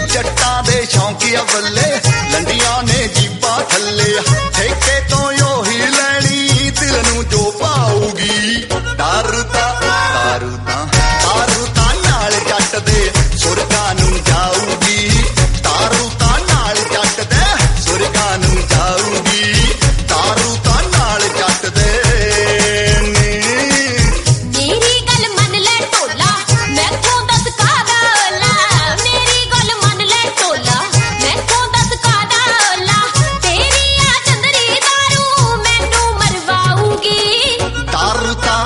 जट्टां दे शौंकिया बल्ले लंडियां ने जीपां थल्ले ठेके तो ओही लैनी दिल नूं जो पाऊगी दारू तां नाल जट दे सुरगां नूं जाऊगी दारू तां नाल जट दे सुरगां नूं जाऊगी दारू तां नाल जट दे मेरी गल मन ले टोला मैं क्यों दस कादा ओला मेरी गल मन ले टोला मैं क्यों दस कादा ओला तेरी आ चंदरी दारू मैनू मरवाऊगी दारू तां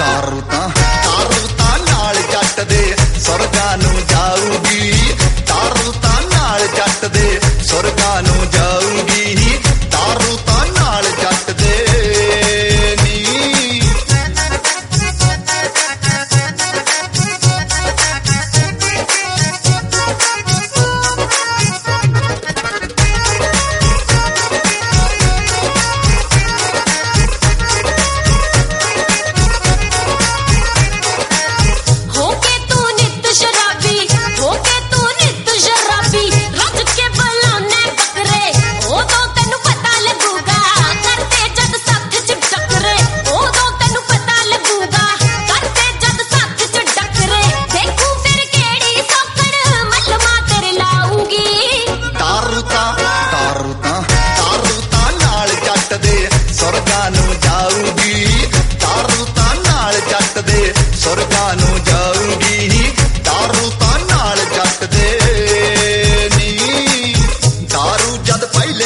नाल जट दे सुरगां नूं जाऊगी दारू तां नाल जट दे सुरगां नूं जाऊगी दारू तां नाल जट दे नी होके तू नित शराबी होके तू नित शराबी रज के बुलाने बकरे उदों तेनू पता लगूगा करते जद साथ च टकरे उदों तेनू पता लगूगा करते जद साथ च टकरे देखू फिर केड़ी सौकड़ मलमा तेरे लाऊंगी दारू तां नाल जट दे सुरगां नूं जाऊगी दारू तां नाल जट दे सुरगां नूं जाऊगी दारू तां नाल जट दे नी दारू जद पहले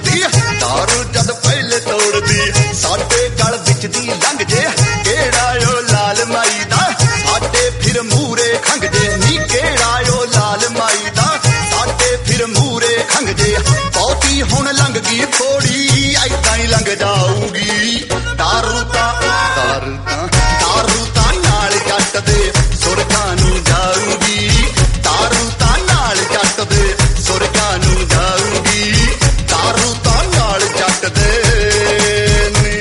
तोड़दी साडे गल विच दी लंघ जे केड़ा ओ लाल माई दा साडे फिर मूरे खंघ जे नी केड़ा ओ लाल माई दा साडे फिर मूरे खंघ जे बहुती हुण लंघ गई थोड़ी ऐदां ही लंघ जाऊगी दारू तां नाल जट दे सुरगां नूं जाऊगी दारू तां नाल जट दे सुरगां नूं जाऊगी दारू तां नाल जट दे नी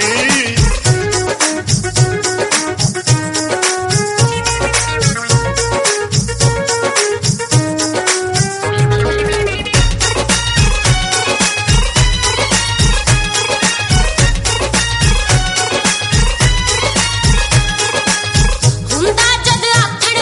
हुंदा जद आथण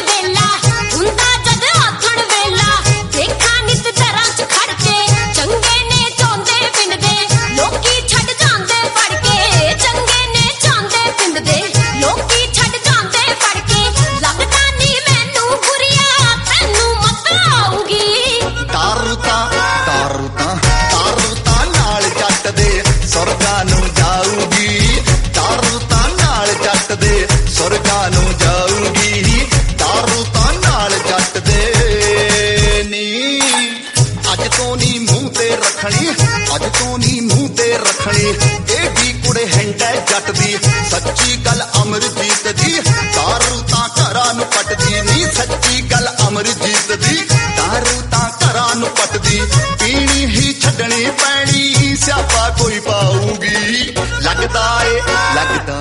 वेला देखा नित दरां च खड़ के चंगे ने चांदे पिंड दे लोकी छड़ जांदे फड़ के चंगे ने चांदे पिंड दे लोकी छड़ जांदे फड़ के लगदा नी मैनू बुरिया तैनू मत आऊगी दारू तां नाल जट दे सुरगां नूं जाऊगी दारू तां नाल जट दे सुरगां नूं जाऊगी दारू तां नाल जट दे नी अज तो नी मूंह ते रखनी एडी कुड़े हैंडै जट दी सच्ची गल अमरजीत दी दारू तां घरां नूं पटदी नी सच्ची गल अमरजीत दी दारू तां घरां नूं पटदी पीनी ही छड्डनी पैनी स्यापा कोई पाऊगी लगदा